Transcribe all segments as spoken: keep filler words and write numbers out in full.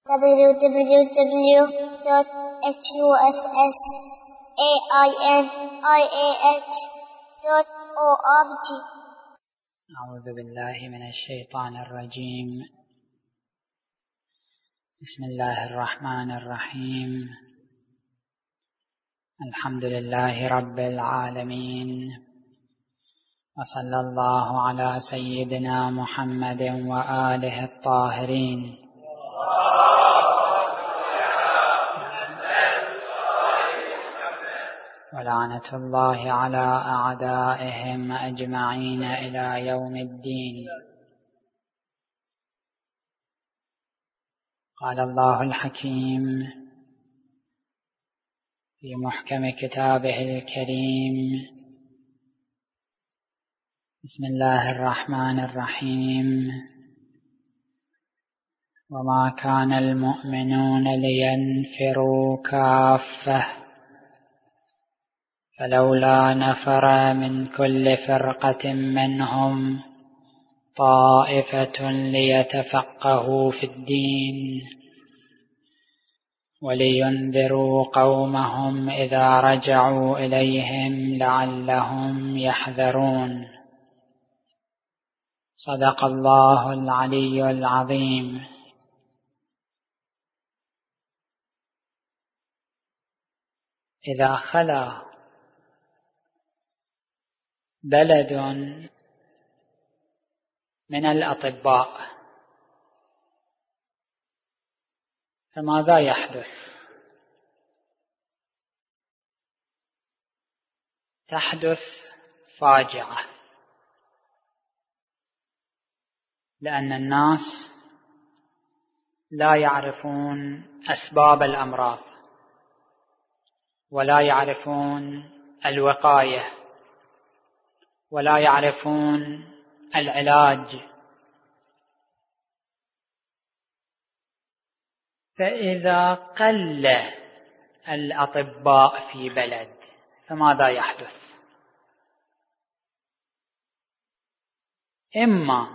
w w w dot huss ainih dot org. أعوذ بالله من الشيطان الرجيم. بسم الله الرحمن الرحيم. الحمد لله رب العالمين، وصلى الله على سيدنا محمد وآله الطاهرين. ولعنة الله على أعدائهم أجمعين إلى يوم الدين. قال الله الحكيم في محكم كتابه الكريم: بسم الله الرحمن الرحيم. وما كان المؤمنون لينفروا كافة فلولا نفر من كل فرقة منهم طائفة ليتفقهوا في الدين ولينذروا قومهم إذا رجعوا إليهم لعلهم يحذرون. صدق الله العلي العظيم. إذا خلا بلد من الأطباء فماذا يحدث؟ تحدث فاجعة، لأن الناس لا يعرفون أسباب الأمراض ولا يعرفون الوقاية ولا يعرفون العلاج. فإذا قل الأطباء في بلد فماذا يحدث؟ إما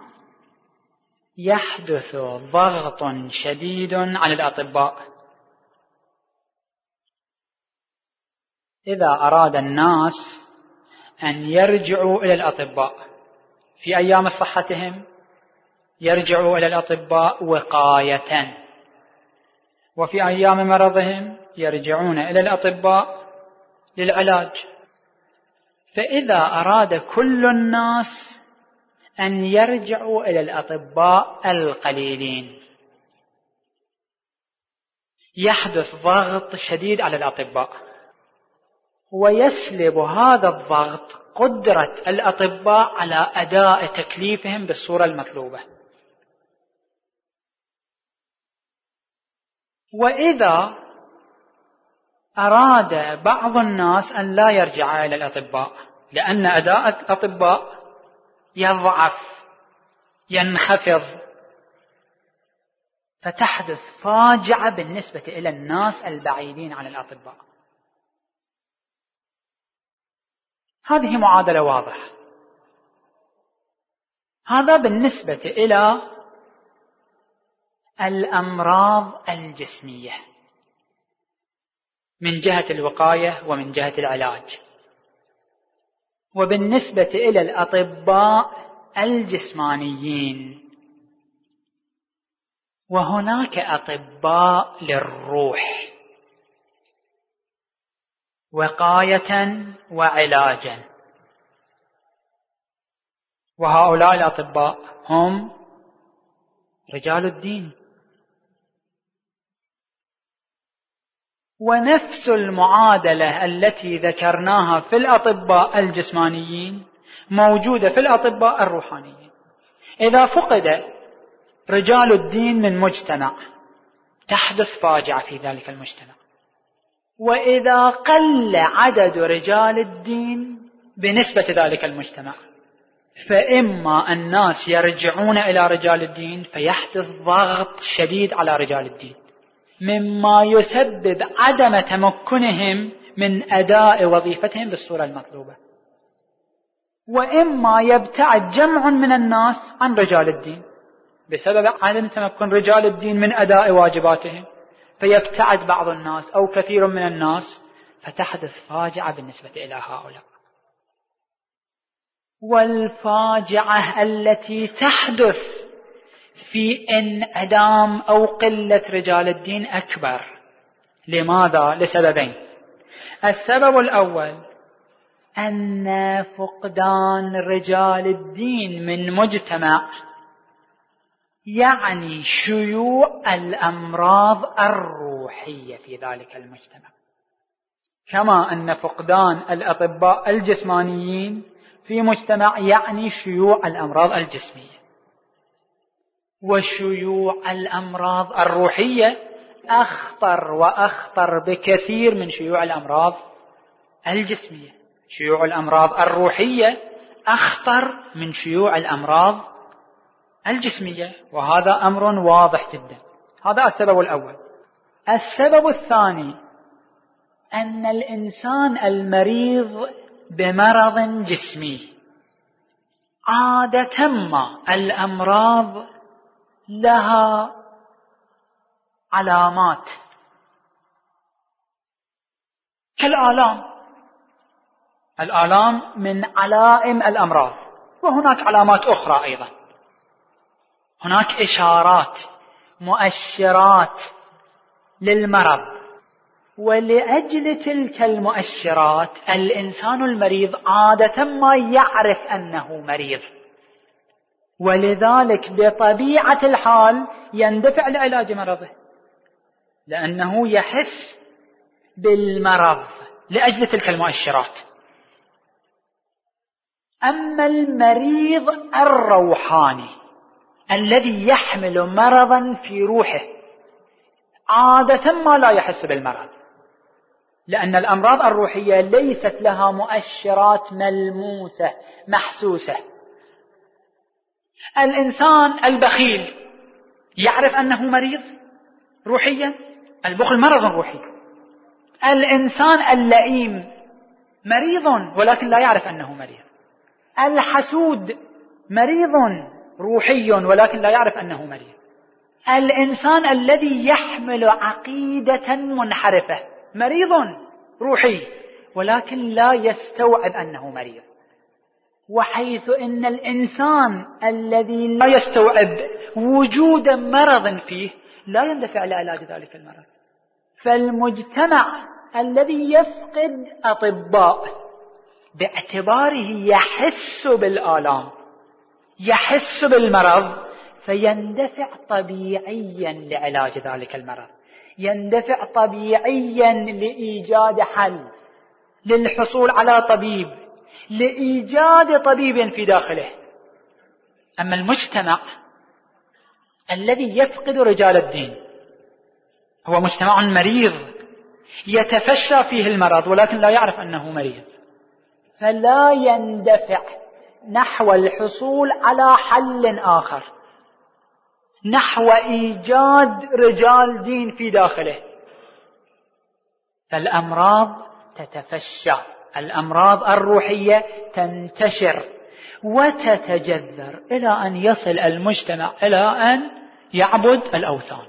يحدث ضغط شديد على الأطباء. إذا أراد الناس أن يرجعوا إلى الأطباء في أيام صحتهم يرجعوا إلى الأطباء وقاية، وفي أيام مرضهم يرجعون إلى الأطباء للعلاج. فإذا أراد كل الناس أن يرجعوا إلى الأطباء القليلين يحدث ضغط شديد على الأطباء، ويسلب هذا الضغط قدرة الأطباء على أداء تكليفهم بالصورة المطلوبة. وإذا أراد بعض الناس أن لا يرجع إلى الأطباء لأن أداء الأطباء يضعف ينخفض، فتحدث فاجعة بالنسبة إلى الناس البعيدين عن الأطباء. هذه معادلة واضحة. هذا بالنسبة إلى الأمراض الجسمية من جهة الوقاية ومن جهة العلاج. وبالنسبة إلى الأطباء الجسمانيين، وهناك أطباء للروح وقاية وعلاجا، وهؤلاء الأطباء هم رجال الدين. ونفس المعادلة التي ذكرناها في الأطباء الجسمانيين موجودة في الأطباء الروحانيين. إذا فقد رجال الدين من مجتمع تحدث فاجعة في ذلك المجتمع، وإذا قل عدد رجال الدين بنسبة ذلك المجتمع فإما الناس يرجعون إلى رجال الدين فيحدث ضغط شديد على رجال الدين مما يسبب عدم تمكنهم من أداء وظيفتهم بالصورة المطلوبة، وإما يبتعد جمع من الناس عن رجال الدين بسبب عدم تمكن رجال الدين من أداء واجباتهم، فيبتعد بعض الناس أو كثير من الناس، فتحدث فاجعة بالنسبة إلى هؤلاء. والفاجعة التي تحدث في انعدام أو قلة رجال الدين أكبر. لماذا؟ لسببين. السبب الأول أن فقدان رجال الدين من مجتمع يعني شيوع الأمراض الروحية في ذلك المجتمع، كما أن فقدان الأطباء الجسمانيين في مجتمع يعني شيوع الأمراض الجسمية. وشيوع الأمراض الروحية أخطر وأخطر بكثير من شيوع الأمراض الجسمية. شيوع الأمراض الروحية أخطر من شيوع الأمراض الجسمية، وهذا أمر واضح جدا. هذا السبب الأول. السبب الثاني أن الإنسان المريض بمرض جسمي عادة ما الأمراض لها علامات كالآلام. الآلام من علائم الأمراض، وهناك علامات أخرى أيضا. هناك إشارات، مؤشرات للمرض، ولأجل تلك المؤشرات الإنسان المريض عادة ما يعرف أنه مريض، ولذلك بطبيعة الحال يندفع لعلاج مرضه، لأنه يحس بالمرض لأجل تلك المؤشرات. أما المريض الروحاني الذي يحمل مرضا في روحه عادة ما لا يحس بالمرض، لأن الأمراض الروحية ليست لها مؤشرات ملموسة محسوسة. الإنسان البخيل يعرف أنه مريض روحيا، البخل مرض روحي. الإنسان اللئيم مريض ولكن لا يعرف أنه مريض. الحسود مريض روحي ولكن لا يعرف أنه مريض. الإنسان الذي يحمل عقيدة منحرفة مريض روحي ولكن لا يستوعب أنه مريض. وحيث إن الإنسان الذي لا يستوعب وجود مرض فيه لا يندفع لعلاج ذلك المرض. فالمجتمع الذي يفقد أطباء باعتباره يحس بالآلام، يحس بالمرض، فيندفع طبيعيا لعلاج ذلك المرض، يندفع طبيعيا لإيجاد حل، للحصول على طبيب، لإيجاد طبيب في داخله. أما المجتمع الذي يفقد رجال الدين هو مجتمع مريض يتفشى فيه المرض ولكن لا يعرف أنه مريض، فلا يندفع نحو الحصول على حل آخر، نحو إيجاد رجال دين في داخله. فالأمراض تتفشى، الأمراض الروحية تنتشر وتتجذر إلى أن يصل المجتمع إلى أن يعبد الأوثان،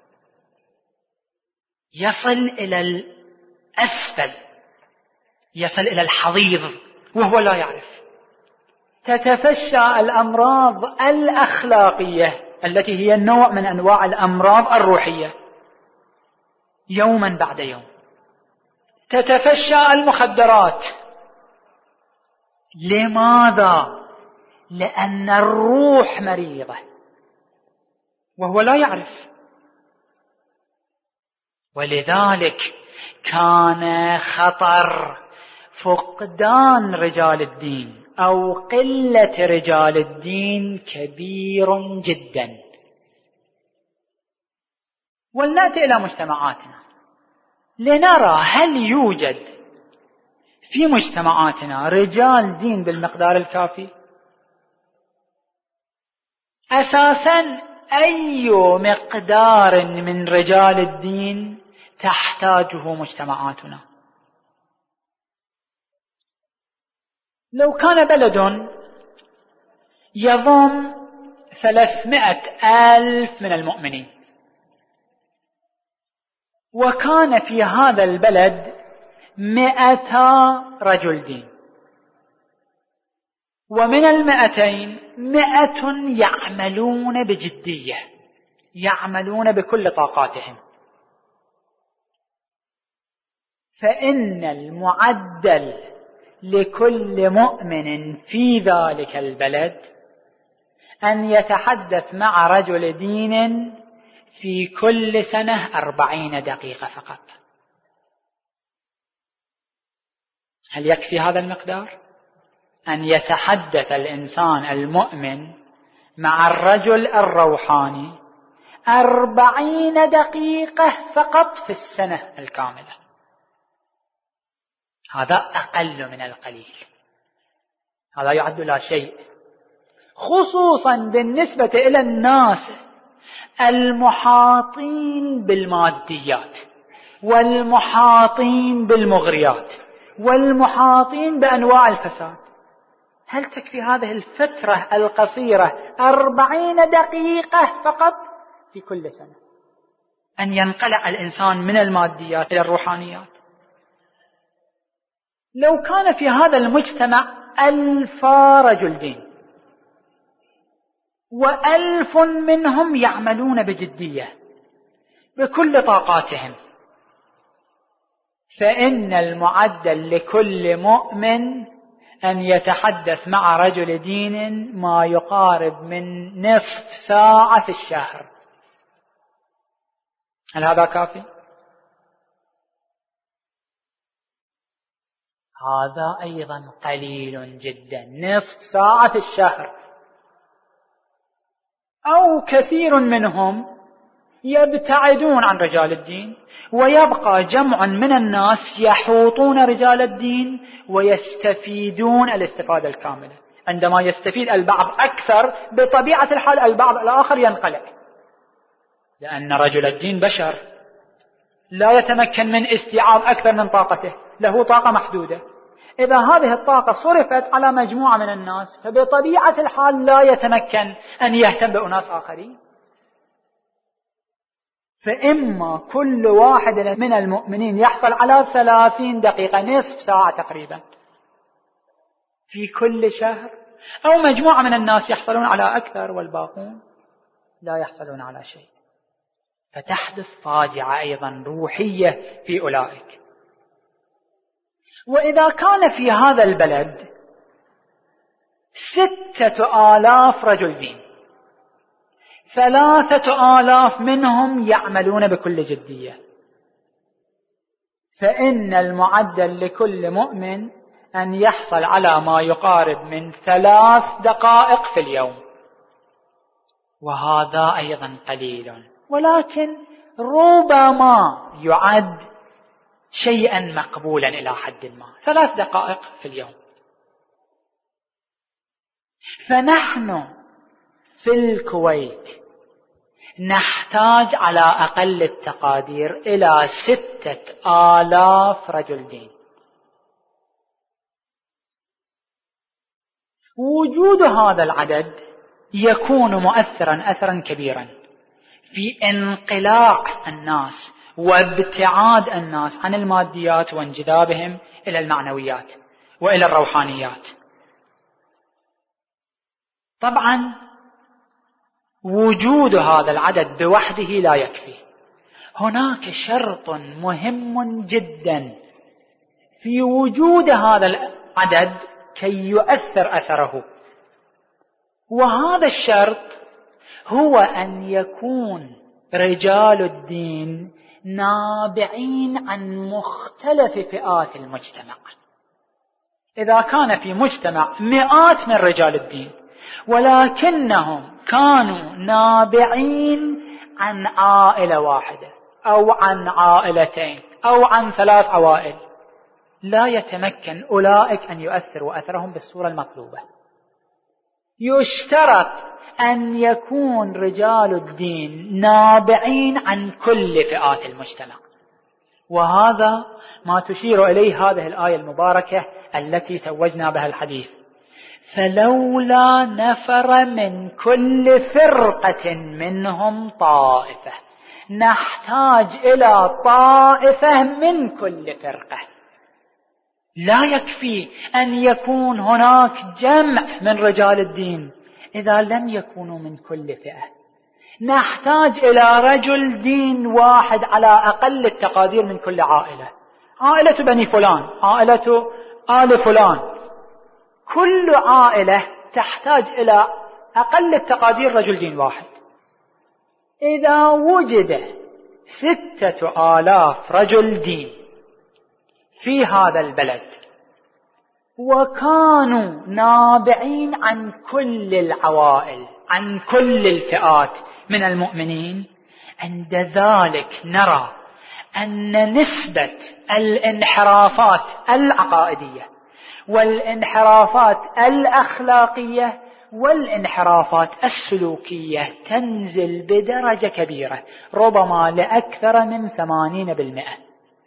يصل إلى الأسفل، يصل إلى الحضيض وهو لا يعرف. تتفشى الأمراض الأخلاقية التي هي النوع من أنواع الأمراض الروحية يوما بعد يوم. تتفشى المخدرات. لماذا؟ لأن الروح مريضة وهو لا يعرف. ولذلك كان خطر فقدان رجال الدين أو قلة رجال الدين كبير جدا. ولنأتي إلى مجتمعاتنا لنرى هل يوجد في مجتمعاتنا رجال دين بالمقدار الكافي؟ أساسا أي مقدار من رجال الدين تحتاجه مجتمعاتنا؟ لو كان بلد يضم ثلاثمائة ألف من المؤمنين، وكان في هذا البلد مئتا رجل دين، ومن المئتين مئة يعملون بجدية، يعملون بكل طاقاتهم. فإن المعدل لكل مؤمن في ذلك البلد أن يتحدث مع رجل دين في كل سنة أربعين دقيقة فقط. هل يكفي هذا المقدار؟ أن يتحدث الإنسان المؤمن مع الرجل الروحاني أربعين دقيقة فقط في السنة الكاملة. هذا أقل من القليل، هذا يعد لا شيء، خصوصا بالنسبة إلى الناس المحاطين بالماديات والمحاطين بالمغريات والمحاطين بأنواع الفساد. هل تكفي هذه الفترة القصيرة أربعين دقيقة فقط في كل سنة أن ينقلع الإنسان من الماديات إلى الروحانيات؟ لو كان في هذا المجتمع ألف رجل دين وألف منهم يعملون بجدية بكل طاقاتهم، فإن المعدل لكل مؤمن أن يتحدث مع رجل دين ما يقارب من نصف ساعة في الشهر. هل هذا كافي؟ هذا أيضا قليل جدا، نصف ساعة في الشهر. أو كثير منهم يبتعدون عن رجال الدين، ويبقى جمع من الناس يحوطون رجال الدين ويستفيدون الاستفادة الكاملة. عندما يستفيد البعض أكثر بطبيعة الحال البعض الآخر ينقلع، لأن رجل الدين بشر لا يتمكن من استيعاب أكثر من طاقته، له طاقة محدودة. إذا هذه الطاقة صرفت على مجموعة من الناس فبطبيعة الحال لا يتمكن أن يهتم بأناس آخرين. فإما كل واحد من المؤمنين يحصل على ثلاثين دقيقة، نصف ساعة تقريبا في كل شهر، أو مجموعة من الناس يحصلون على أكثر والباقون لا يحصلون على شيء. فتحدث فاجعة أيضا روحية في أولئك. وإذا كان في هذا البلد ستة آلاف رجل دين، ثلاثة آلاف منهم يعملون بكل جدية، فإن المعدل لكل مؤمن أن يحصل على ما يقارب من ثلاث دقائق في اليوم، وهذا أيضا قليل، ولكن ربما يعد شيئا مقبولا إلى حد ما، ثلاث دقائق في اليوم. فنحن في الكويت نحتاج على أقل التقادير إلى ستة آلاف رجل دين. وجود هذا العدد يكون مؤثرا أثرا كبيرا في انقلاع الناس وابتعاد الناس عن الماديات وانجذابهم إلى المعنويات وإلى الروحانيات. طبعا وجود هذا العدد بوحده لا يكفي، هناك شرط مهم جدا في وجود هذا العدد كي يؤثر أثره، وهذا الشرط هو أن يكون رجال الدين نابعين عن مختلف فئات المجتمع. إذا كان في مجتمع مئات من رجال الدين ولكنهم كانوا نابعين عن عائلة واحدة أو عن عائلتين أو عن ثلاث عوائل، لا يتمكن أولئك أن يؤثروا أثرهم بالصورة المطلوبة. يشترط أن يكون رجال الدين نابعين عن كل فئات المجتمع، وهذا ما تشير إليه هذه الآية المباركة التي توجنا بها الحديث: فلولا نفر من كل فرقة منهم طائفة. نحتاج إلى طائفة من كل فرقة. لا يكفي أن يكون هناك جمع من رجال الدين إذا لم يكونوا من كل فئة. نحتاج إلى رجل دين واحد على أقل التقادير من كل عائلة. عائلة بني فلان، عائلة آل فلان، كل عائلة تحتاج إلى أقل التقادير رجل دين واحد. إذا وجد ستة آلاف رجل دين في هذا البلد وكانوا نابعين عن كل العوائل، عن كل الفئات من المؤمنين، عند ذلك نرى أن نسبة الانحرافات العقائدية والانحرافات الأخلاقية والانحرافات السلوكية تنزل بدرجة كبيرة، ربما لأكثر من ثمانين بالمئة.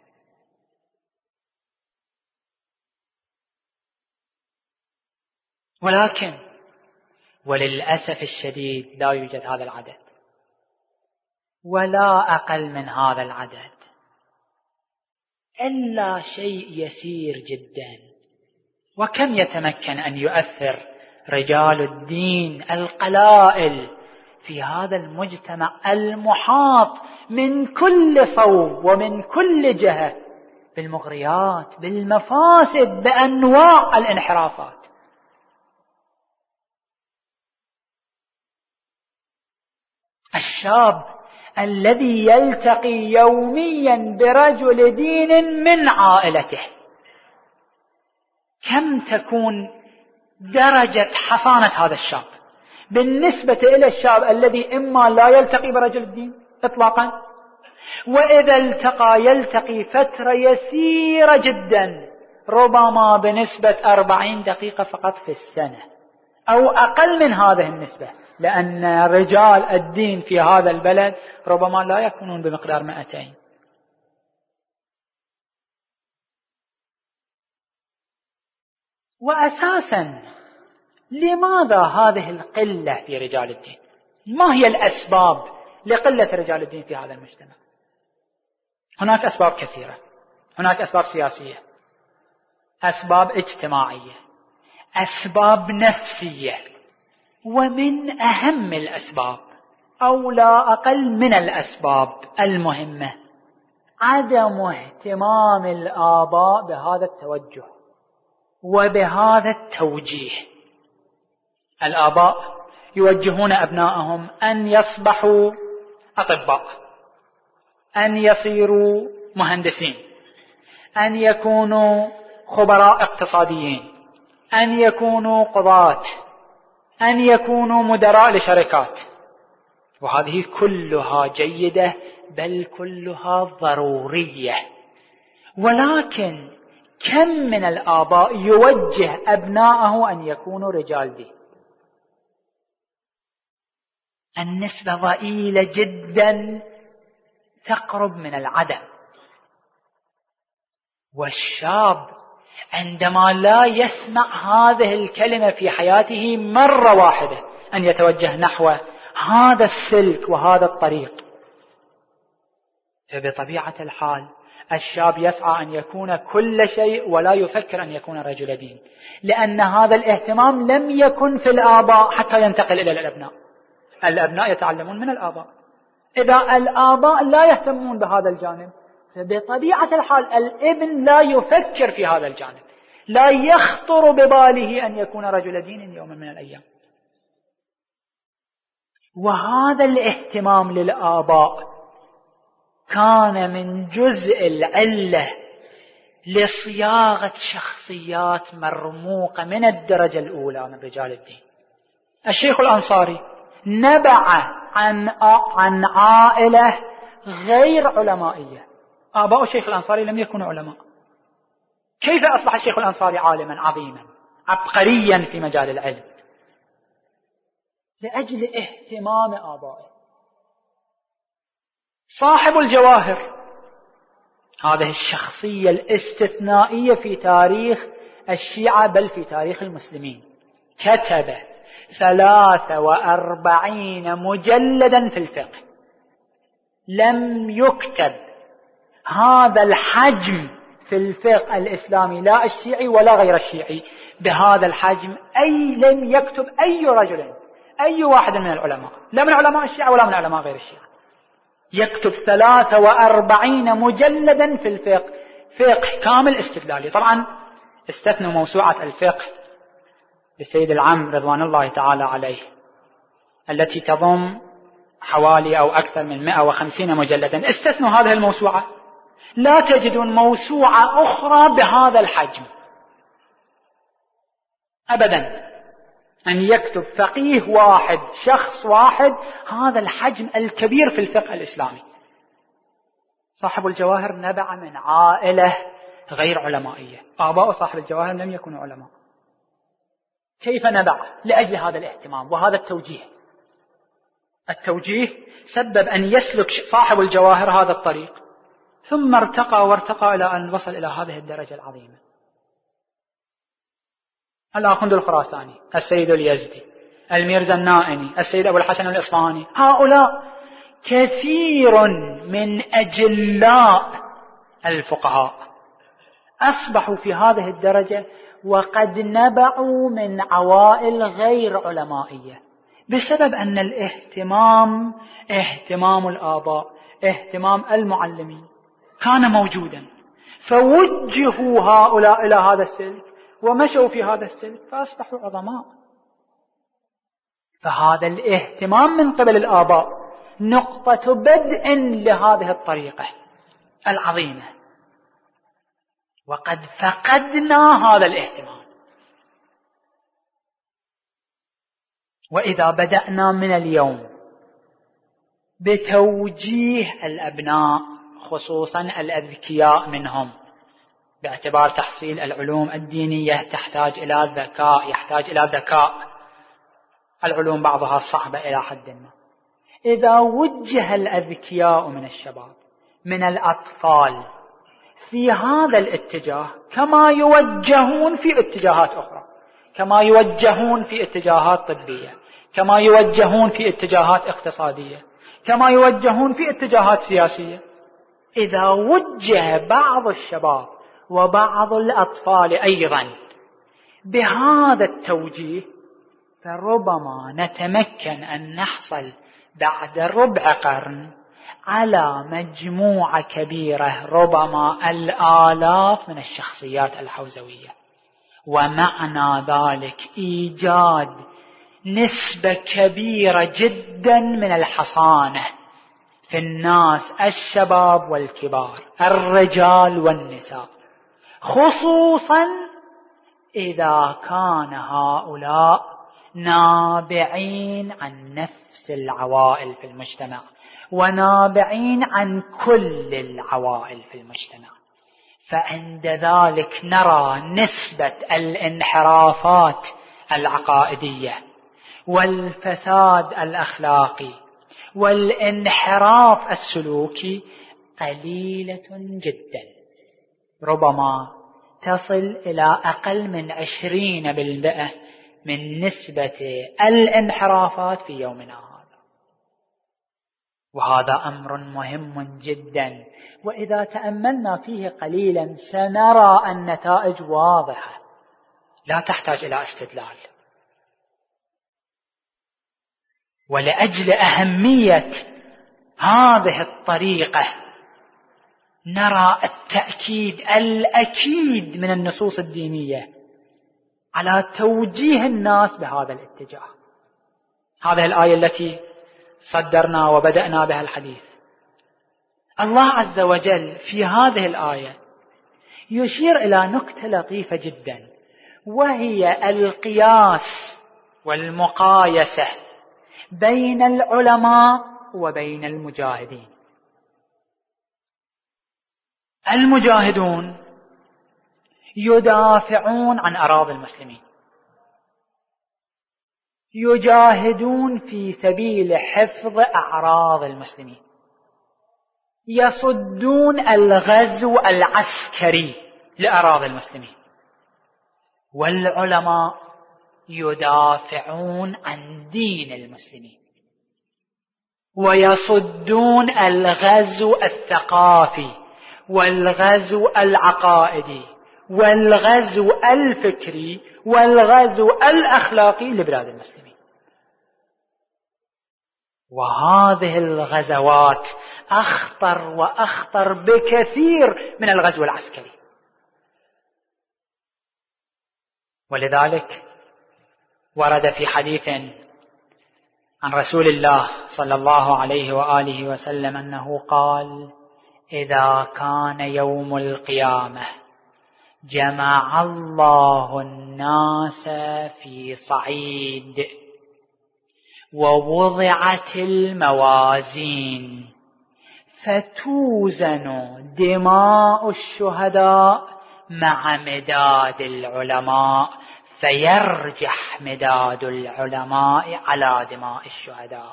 ولكن وللأسف الشديد لا يوجد هذا العدد ولا أقل من هذا العدد، إلا شيء يسير جدا. وكم يتمكن أن يؤثر رجال الدين القلائل في هذا المجتمع المحاط من كل صوب ومن كل جهة بالمغريات، بالمفاسد، بأنواع الانحرافات. الشاب الذي يلتقي يوميا برجل دين من عائلته، كم تكون درجة حصانة هذا الشاب بالنسبة إلى الشاب الذي إما لا يلتقي برجل الدين إطلاقا، وإذا التقى يلتقي فترة يسيرة جدا، ربما بنسبة أربعين دقيقة فقط في السنة أو أقل من هذه النسبة، لأن رجال الدين في هذا البلد ربما لا يكونون بمقدار مئتين. وأساسا لماذا هذه القلة في رجال الدين؟ ما هي الأسباب لقلة رجال الدين في هذا المجتمع؟ هناك أسباب كثيرة. هناك أسباب سياسية، أسباب اجتماعية، أسباب نفسية، ومن أهم الأسباب أو لا أقل من الأسباب المهمة عدم اهتمام الآباء بهذا التوجه وبهذا التوجيه. الآباء يوجهون أبنائهم أن يصبحوا أطباء، أن يصيروا مهندسين، أن يكونوا خبراء اقتصاديين، أن يكونوا قضاة، أن يكونوا مدراء لشركات. وهذه كلها جيدة، بل كلها ضرورية. ولكن كم من الآباء يوجه أبناءه أن يكونوا رجال دين؟ النسبة ضئيلة جدا، تقرب من العدم. والشاب عندما لا يسمع هذه الكلمة في حياته مرة واحدة أن يتوجه نحو هذا السلك وهذا الطريق، فبطبيعة الحال الشاب يسعى أن يكون كل شيء ولا يفكر أن يكون رجل دين، لأن هذا الاهتمام لم يكن في الآباء حتى ينتقل إلى الأبناء. الأبناء يتعلمون من الآباء. إذا الآباء لا يهتمون بهذا الجانب، فبطبيعة الحال الابن لا يفكر في هذا الجانب، لا يخطر بباله أن يكون رجل دين يوما من الأيام. وهذا الاهتمام للآباء كان من جزء العلة لصياغة شخصيات مرموقة من الدرجة الأولى من رجال الدين. الشيخ الأنصاري نبع عن عن عائلة غير علمائية. آباء الشيخ الأنصاري لم يكونوا علماء. كيف أصبح الشيخ الأنصاري عالما عظيما عبقريا في مجال العلم؟ لأجل اهتمام آبائه. صاحب الجواهر، هذه الشخصية الاستثنائية في تاريخ الشيعة بل في تاريخ المسلمين، كتب ثلاثة وأربعين مجلدا في الفقه. لم يكتب هذا الحجم في الفقه الإسلامي، لا الشيعي ولا غير الشيعي، بهذا الحجم أي لم يكتب أي رجل، أي واحد من العلماء، لا من علماء الشيعة ولا من علماء غير الشيعة، يكتب ثلاثة وأربعين مجلدا في الفقه، فقه كامل استدلالي. طبعا استثنوا موسوعة الفقه للسيد العم رضوان الله تعالى عليه التي تضم حوالي أو أكثر من مئة وخمسين مجلدا، استثنوا هذه الموسوعة. لا تجدون موسوعة أخرى بهذا الحجم أبدا، أن يكتب فقيه واحد، شخص واحد، هذا الحجم الكبير في الفقه الإسلامي. صاحب الجواهر نبع من عائلة غير علمائية، آباء صاحب الجواهر لم يكونوا علماء. كيف نبع؟ لأجل هذا الاهتمام وهذا التوجيه. التوجيه سبب أن يسلك صاحب الجواهر هذا الطريق، ثم ارتقى وارتقى إلى أن وصل إلى هذه الدرجة العظيمة. الآخوند الخراساني، السيد اليزدي، الميرزا النائني، السيد أبو الحسن الإصفهاني، هؤلاء كثير من أجلاء الفقهاء أصبحوا في هذه الدرجة وقد نبعوا من عوائل غير علمائية، بسبب أن الاهتمام اهتمام الآباء، اهتمام المعلمين كان موجودا، فوجهوا هؤلاء إلى هذا السلك ومشوا في هذا السلك فأصبحوا عظماء. فهذا الاهتمام من قبل الآباء نقطة بدء لهذه الطريقة العظيمة، وقد فقدنا هذا الاهتمام. وإذا بدأنا من اليوم بتوجيه الأبناء خصوصا الأذكياء منهم، باعتبار تحصيل العلوم الدينية تحتاج إلى ذكاء، يحتاج إلى ذكاء، العلوم بعضها صعبة إلى حد ما. إذا وجه الأذكياء من الشباب من الأطفال في هذا الاتجاه، كما يوجهون في اتجاهات أخرى، كما يوجهون في اتجاهات طبية، كما يوجهون في اتجاهات اقتصادية، كما يوجهون في اتجاهات سياسية، إذا وجه بعض الشباب وبعض الأطفال أيضا بهذا التوجيه، فربما نتمكن أن نحصل بعد ربع قرن على مجموعة كبيرة، ربما الآلاف من الشخصيات الحوزوية، ومعنى ذلك إيجاد نسبة كبيرة جدا من الحصانة في الناس، الشباب والكبار، الرجال والنساء، خصوصا إذا كان هؤلاء نابعين عن نفس العوائل في المجتمع ونابعين عن كل العوائل في المجتمع. فعند ذلك نرى نسبة الانحرافات العقائدية والفساد الأخلاقي والانحراف السلوكي قليلة جدا، ربما تصل إلى أقل من عشرين بالمئة من نسبة الانحرافات في يومنا هذا. وهذا أمر مهم جدا، وإذا تأملنا فيه قليلا سنرى النتائج واضحة لا تحتاج إلى استدلال. ولأجل أهمية هذه الطريقة نرى التأكيد الأكيد من النصوص الدينية على توجيه الناس بهذا الاتجاه. هذه الآية التي صدرنا وبدأنا بها الحديث، الله عز وجل في هذه الآية يشير إلى نكتة لطيفة جدا، وهي القياس والمقايسة بين العلماء وبين المجاهدين. المجاهدون يدافعون عن أراضي المسلمين، يجاهدون في سبيل حفظ أعراض المسلمين، يصدون الغزو العسكري لأراضي المسلمين. والعلماء يدافعون عن دين المسلمين ويصدون الغزو الثقافي والغزو العقائدي والغزو الفكري والغزو الأخلاقي لبلاد المسلمين. وهذه الغزوات أخطر وأخطر بكثير من الغزو العسكري. ولذلك ورد في حديث عن رسول الله صلى الله عليه وآله وسلم أنه قال: إذا كان يوم القيامة جمع الله الناس في صعيد ووضعت الموازين فتوزن دماء الشهداء مع مداد العلماء فيرجح مداد العلماء على دماء الشهداء.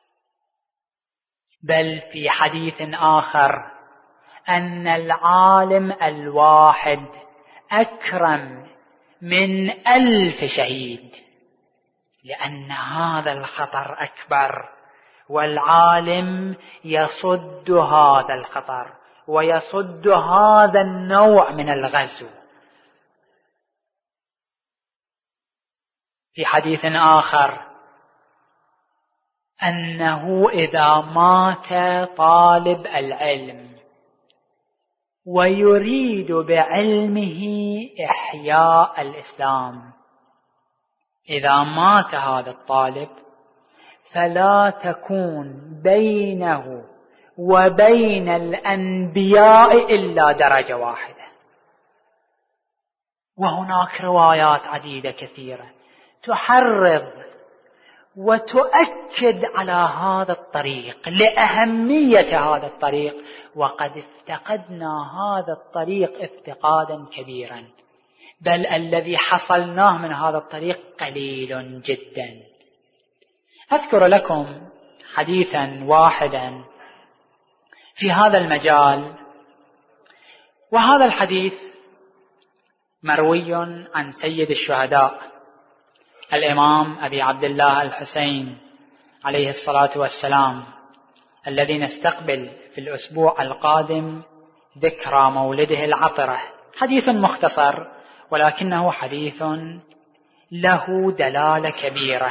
بل في حديث آخر أن العالم الواحد أكرم من ألف شهيد، لأن هذا الخطر أكبر، والعالم يصد هذا الخطر ويصد هذا النوع من الغزو. في حديث آخر أنه إذا مات طالب العلم ويريد بعلمه إحياء الإسلام، إذا مات هذا الطالب فلا تكون بينه وبين الأنبياء إلا درجة واحدة. وهناك روايات عديدة كثيرة تحرض وتؤكد على هذا الطريق، لأهمية هذا الطريق، وقد افتقدنا هذا الطريق افتقادا كبيرا، بل الذي حصلناه من هذا الطريق قليل جدا. أذكر لكم حديثا واحدا في هذا المجال، وهذا الحديث مروي عن سيد الشهداء الإمام أبي عبد الله الحسين عليه الصلاة والسلام، الذي نستقبل في الأسبوع القادم ذكرى مولده العطرة. حديث مختصر ولكنه حديث له دلالة كبيرة.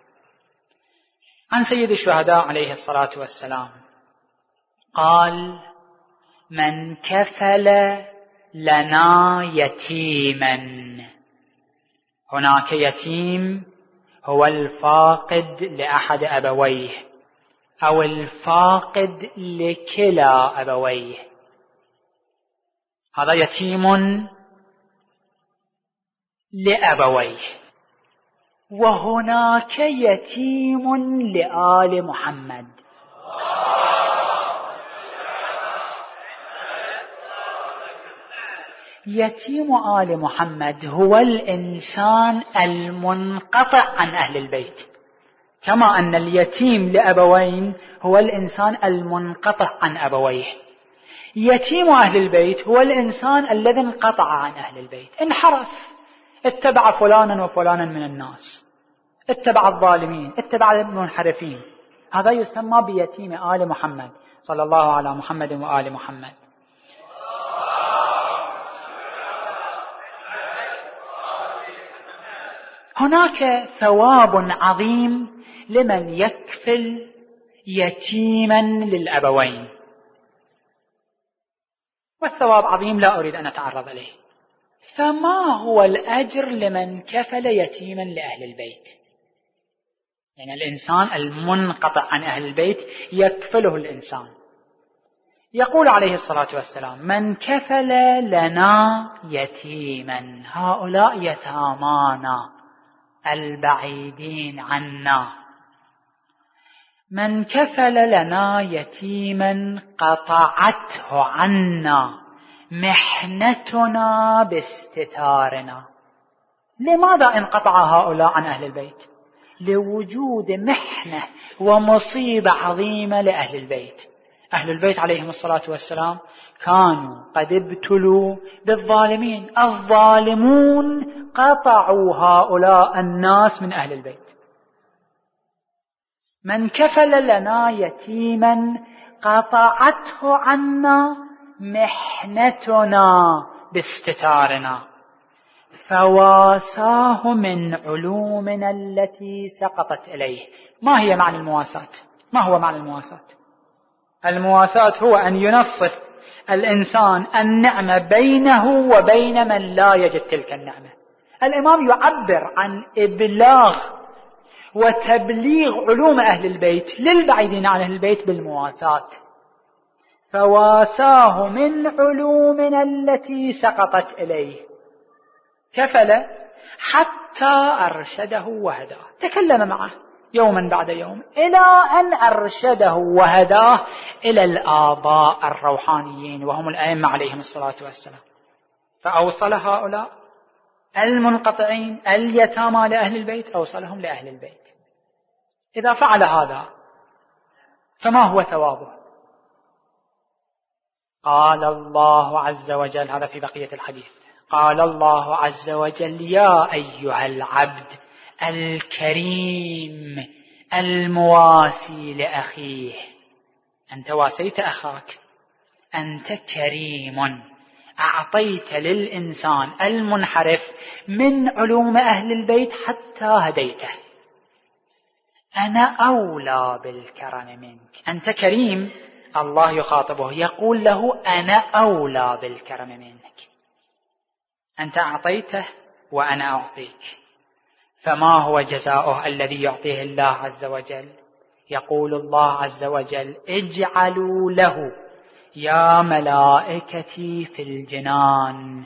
عن سيد الشهداء عليه الصلاة والسلام قال: من كفل لنا يتيما. هناك يتيم هو الفاقد لأحد أبويه أو الفاقد لكلا أبويه، هذا يتيم لأبويه. وهناك يتيم لآل محمد، يتيم آل محمد هو الإنسان المنقطع عن أهل البيت، كما أن اليتيم لأبوين هو الإنسان المنقطع عن أبويه. يتيم أهل البيت هو الإنسان الذي انقطع عن أهل البيت، انحرف، اتبع فلانا وفلانا من الناس، اتبع الظالمين، اتبع المنحرفين. هذا يسمى بيتيم آل محمد صلى الله على محمد وآل محمد. هناك ثواب عظيم لمن يكفل يتيما للأبوين، والثواب عظيم لا أريد أن أتعرض إليه. فما هو الأجر لمن كفل يتيما لأهل البيت؟ يعني الإنسان المنقطع عن أهل البيت يكفله الإنسان. يقول عليه الصلاة والسلام: من كفل لنا يتيما، هؤلاء يتامانا البعيدين عنا، من كفل لنا يتيما قطعته عنا محنتنا باستتارنا. لماذا انقطع هؤلاء عن أهل البيت؟ لوجود محنة ومصيبة عظيمة لأهل البيت. أهل البيت عليهم الصلاة والسلام كانوا قد ابتلوا بالظالمين، الظالمون قطعوا هؤلاء الناس من أهل البيت. من كفل لنا يتيما قطعته عنا محنتنا باستتارنا، فواساه من علومنا التي سقطت إليه. ما هي معنى المواساة؟ ما هو معنى المواساة؟ المواساة هو أن ينصف الإنسان النعمة بينه وبين من لا يجد تلك النعمة. الإمام يعبر عن إبلاغ وتبليغ علوم أهل البيت للبعيدين عن أهل البيت بالمواساة. فواساه من علومنا التي سقطت إليه، كفل حتى أرشده وهداه، تكلم معه يوما بعد يوم إلى أن أرشده وهداه إلى الآباء الروحانيين وهم الأئمة عليهم الصلاة والسلام. فأوصل هؤلاء المنقطعين اليتامى لأهل البيت، أوصلهم لأهل البيت. إذا فعل هذا فما هو ثوابه؟ قال الله عز وجل، هذا في بقية الحديث، قال الله عز وجل: يا أيها العبد الكريم المواسي لأخيه. أنت واسيت أخاك، أنت كريم، أعطيت للإنسان المنحرف من علوم أهل البيت حتى هديته. أنا أولى بالكرم منك، أنت كريم. الله يخاطبه يقول له: أنا أولى بالكرم منك، أنت أعطيته وأنا أعطيك. فما هو جزاؤه الذي يعطيه الله عز وجل؟ يقول الله عز وجل: اجعلوا له يا ملائكتي في الجنان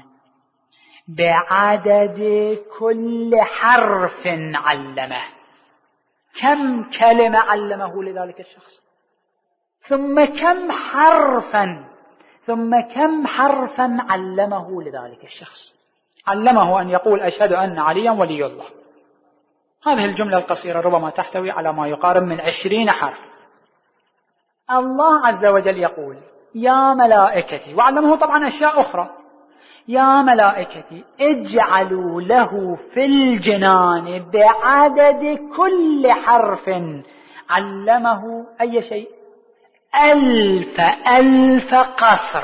بعدد كل حرف علمه. كم كلمة علمه لذلك الشخص، ثم كم حرفا ثم كم حرفا علمه لذلك الشخص. علمه أن يقول: أشهد أن عليا ولي الله. هذه الجملة القصيرة ربما تحتوي على ما يقارب من عشرين حرف. الله عز وجل يقول: يا ملائكتي، وعلمه طبعا أشياء أخرى. يا ملائكتي اجعلوا له في الجنان بعدد كل حرف علمه أي شيء؟ ألف ألف قصر،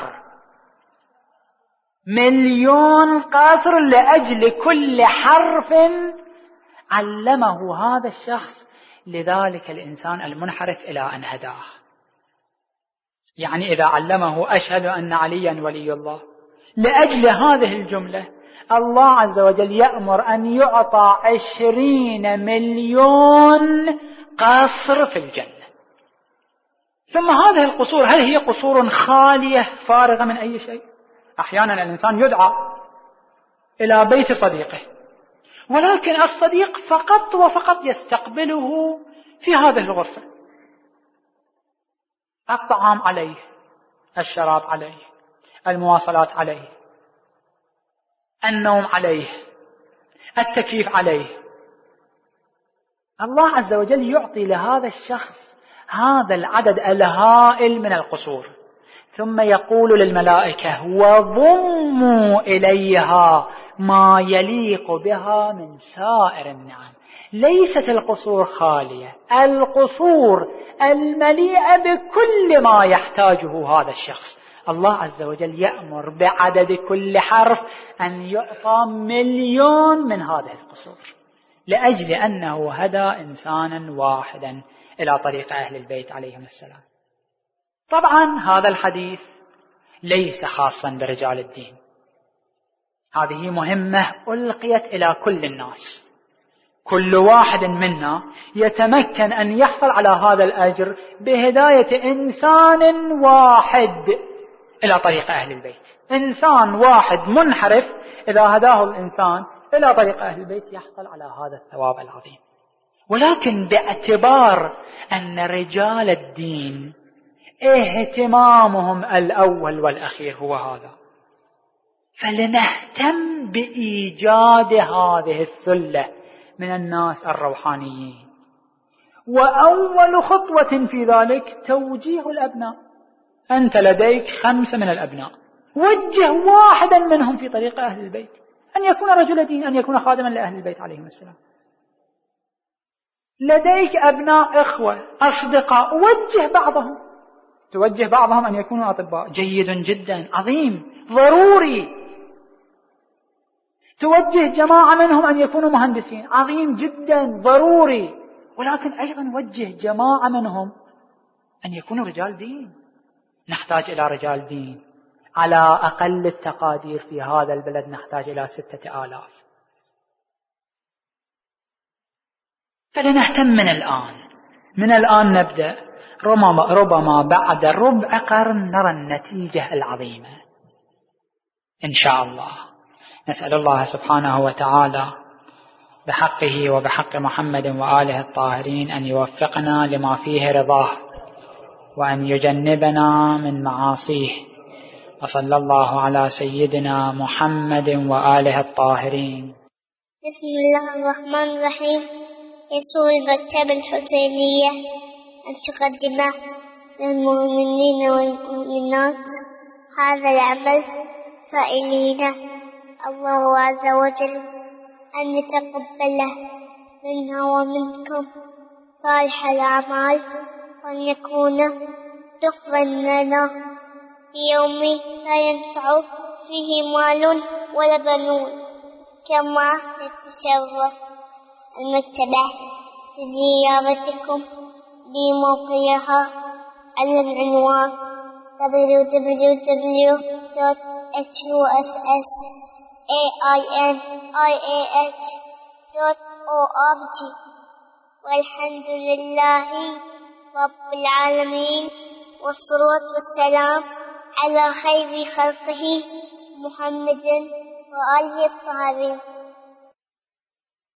مليون قصر لأجل كل حرف علمه هذا الشخص لذلك الإنسان المنحرف إلى أن هداه. يعني إذا علمه أشهد أن عليا ولي الله، لأجل هذه الجملة الله عز وجل يأمر أن يعطى عشرين مليون قصر في الجنة. ثم هذه القصور هل هي قصور خالية فارغة من أي شيء؟ أحيانا الإنسان يدعى إلى بيت صديقه، ولكن الصديق فقط وفقط يستقبله في هذه الغرفة، الطعام عليه، الشراب عليه، المواصلات عليه، النوم عليه، التكييف عليه. الله عز وجل يعطي لهذا الشخص هذا العدد الهائل من القصور، ثم يقول للملائكة: وضموا إليها ما يليق بها من سائر النعم. ليست القصور خالية، القصور المليئة بكل ما يحتاجه هذا الشخص. الله عز وجل يأمر بعدد كل حرف أن يعطى مليون من هذه القصور لأجل أنه هدى إنسانا واحدا إلى طريق أهل البيت عليهم السلام. طبعا هذا الحديث ليس خاصا برجال الدين، هذه مهمة ألقيت إلى كل الناس. كل واحد منا يتمكن أن يحصل على هذا الأجر بهداية إنسان واحد إلى طريق أهل البيت. إنسان واحد منحرف إذا هداه الإنسان إلى طريق أهل البيت يحصل على هذا الثواب العظيم. ولكن باعتبار أن رجال الدين اهتمامهم الأول والأخير هو هذا، فلنهتم بإيجاد هذه الثلة من الناس الروحانيين. وأول خطوة في ذلك توجيه الأبناء. أنت لديك خمسة من الأبناء، وجه واحدا منهم في طريق أهل البيت، أن يكون رجل دين، أن يكون خادما لأهل البيت عليهم السلام. لديك أبناء إخوة أصدقاء، وجه بعضهم، توجه بعضهم أن يكونوا أطباء، جيد جدا، عظيم، ضروري. توجه جماعة منهم أن يكونوا مهندسين، عظيم جدا، ضروري. ولكن أيضا وجه جماعة منهم أن يكونوا رجال دين. نحتاج إلى رجال دين، على أقل التقادير في هذا البلد نحتاج إلى ستة آلاف. فلنهتم من الآن، من الآن نبدأ، ربما بعد ربع قرن نرى النتيجة العظيمة إن شاء الله. نسأل الله سبحانه وتعالى بحقه وبحق محمد وآله الطاهرين أن يوفقنا لما فيه رضاه، وأن يجنبنا من معاصيه. وصلى الله على سيدنا محمد وآله الطاهرين. بسم الله الرحمن الرحيم. يسر المكتبة الحسينية أن تقدم للمؤمنين والمؤمنات هذا العمل، سائلين الله عز وجل أن يتقبله منا ومنكم صالح الأعمال، وأن يكون دخلا لنا في يوم لا ينفع فيه مال ولا بنون. كما نتشرف المكتبة بزيارتكم بموقعها على العنوان دبليو دبليو دبليو دوت إتش يو إس إس إيه آي إن آي إيه إتش دوت أو آر جي. والحمد لله رب العالمين، والصلاة والسلام على خير خلقه محمد وآله الطاهرين.